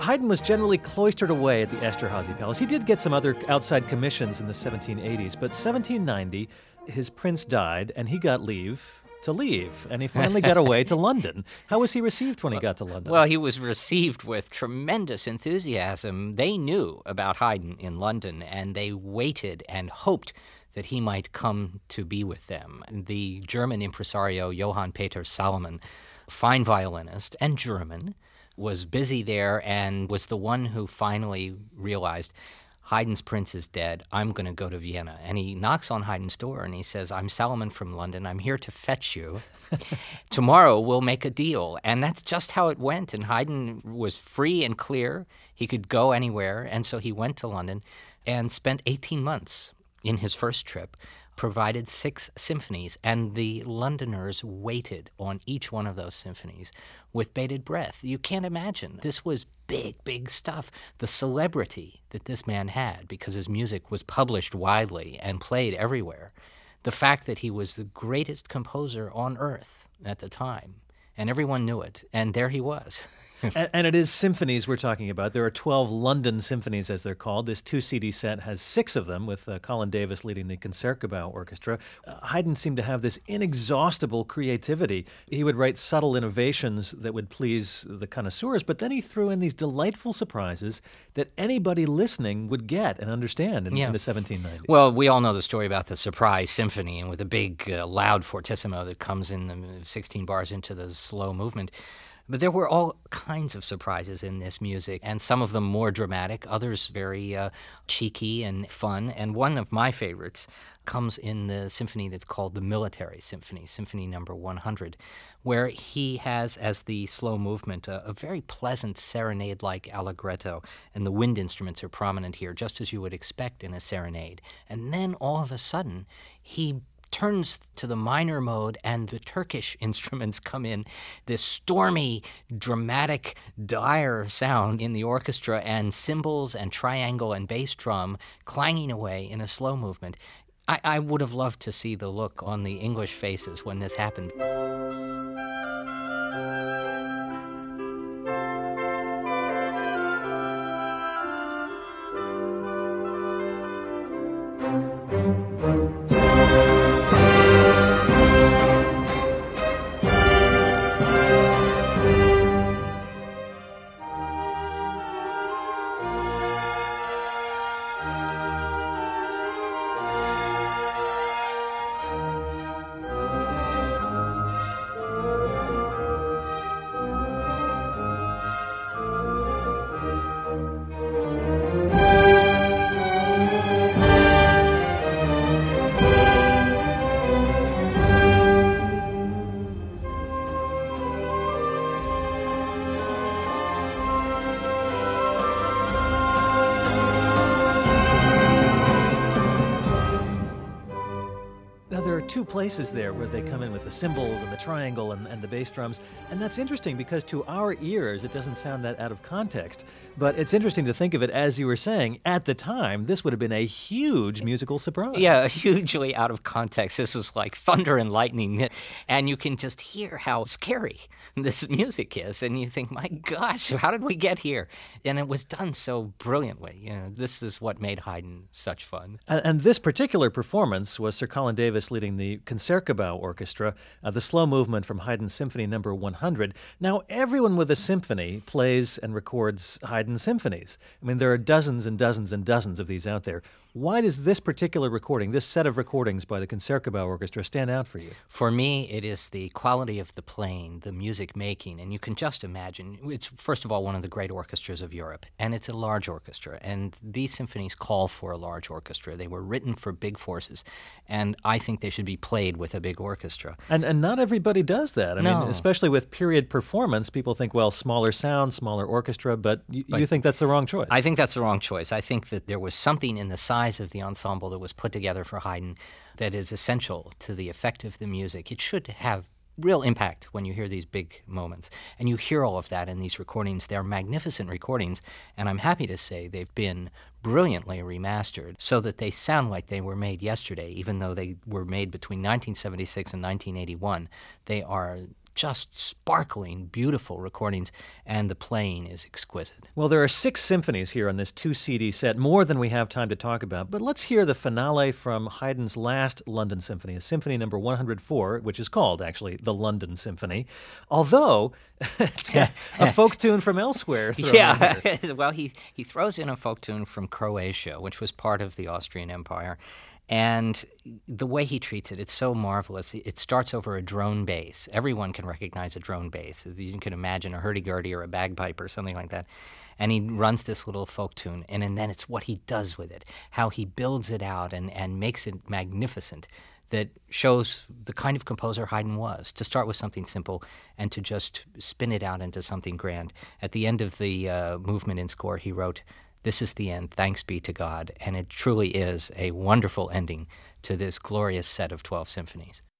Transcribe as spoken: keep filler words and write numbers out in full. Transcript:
Haydn was generally cloistered away at the Esterházy Palace. He did get some other outside commissions in the seventeen eighties, but seventeen ninety, his prince died, and he got leave to leave, and he finally got away to London. How was he received when he got to London? Well, he was received with tremendous enthusiasm. They knew about Haydn in London, and they waited and hoped that he might come to be with them. The German impresario Johann Peter Salomon, fine violinist and German, was busy there and was the one who finally realized, Haydn's prince is dead. I'm going to go to Vienna. And he knocks on Haydn's door and he says, I'm Salomon from London. I'm here to fetch you. Tomorrow we'll make a deal. And that's just how it went. And Haydn was free and clear. He could go anywhere. And so he went to London and spent eighteen months in his first trip, provided six symphonies, and the Londoners waited on each one of those symphonies with bated breath. You can't imagine. This was big, big stuff. The celebrity that this man had, because his music was published widely and played everywhere. The fact that he was the greatest composer on earth at the time, and everyone knew it, and there he was. and, and it is symphonies we're talking about. There are twelve London symphonies, as they're called. This two-C D set has six of them, with uh, Colin Davis leading the Concertgebouw Orchestra. Uh, Haydn seemed to have this inexhaustible creativity. He would write subtle innovations that would please the connoisseurs, but then he threw in these delightful surprises that anybody listening would get and understand in, yeah. in the seventeen nineties. Well, we all know the story about the surprise symphony, and with a big, uh, loud fortissimo that comes in the sixteen bars into the slow movement. But there were all kinds of surprises in this music, and some of them more dramatic, others very uh, cheeky and fun. And one of my favorites comes in the symphony that's called the Military Symphony, Symphony number one hundred, where he has as the slow movement a, a very pleasant serenade-like allegretto, and the wind instruments are prominent here, just as you would expect in a serenade. And then all of a sudden, he turns to the minor mode, and the Turkish instruments come in, this stormy, dramatic, dire sound in the orchestra, and cymbals and triangle and bass drum clanging away in a slow movement. I, I would have loved to see the look on the English faces when this happened. Two places there where they come in with the cymbals and the triangle and, and the bass drums, and that's interesting because to our ears it doesn't sound that out of context, but it's interesting to think of it, as you were saying, at the time this would have been a huge musical surprise. Yeah, hugely out of context. This was like thunder and lightning, and you can just hear how scary this music is, and you think, my gosh, how did we get here? And it was done so brilliantly. You know, this is what made Haydn such fun. And, and this particular performance was Sir Colin Davis leading the Concertgebouw Orchestra, uh, the slow movement from Haydn's Symphony number one hundred. Now, everyone with a symphony plays and records Haydn symphonies. I mean, there are dozens and dozens and dozens of these out there. Why does this particular recording, this set of recordings by the Concertgebouw Orchestra, stand out for you? For me, it is the quality of the playing, the music making, and you can just imagine, it's first of all one of the great orchestras of Europe, and it's a large orchestra, and these symphonies call for a large orchestra. They were written for big forces, and I think they should be played with a big orchestra. And and not everybody does that. I no. mean, especially with period performance, people think, well, smaller sound, smaller orchestra, but, y- but you think that's the wrong choice. I think that's the wrong choice. I think that there was something in the size of the ensemble that was put together for Haydn that is essential to the effect of the music. It should have real impact when you hear these big moments. And you hear all of that in these recordings. They're magnificent recordings, and I'm happy to say they've been brilliantly remastered so that they sound like they were made yesterday, even though they were made between nineteen seventy-six and nineteen eighty-one. They are just sparkling, beautiful recordings, and the playing is exquisite. Well, there are six symphonies here on this two C D set, more than we have time to talk about. But let's hear the finale from Haydn's last London Symphony, Symphony number one hundred four, which is called, actually, the London Symphony, although it's got a folk tune from elsewhere thrown Yeah, in here. well, he, he throws in a folk tune from Croatia, which was part of the Austrian Empire. And the way he treats it, it's so marvelous. It starts over a drone bass. Everyone can recognize a drone bass. You can imagine a hurdy-gurdy or a bagpipe or something like that. And he runs this little folk tune, and, and then it's what he does with it, how he builds it out and, and makes it magnificent, that shows the kind of composer Haydn was, to start with something simple and to just spin it out into something grand. At the end of the uh, movement in score, he wrote, "This is the end, thanks be to God," and it truly is a wonderful ending to this glorious set of twelve symphonies.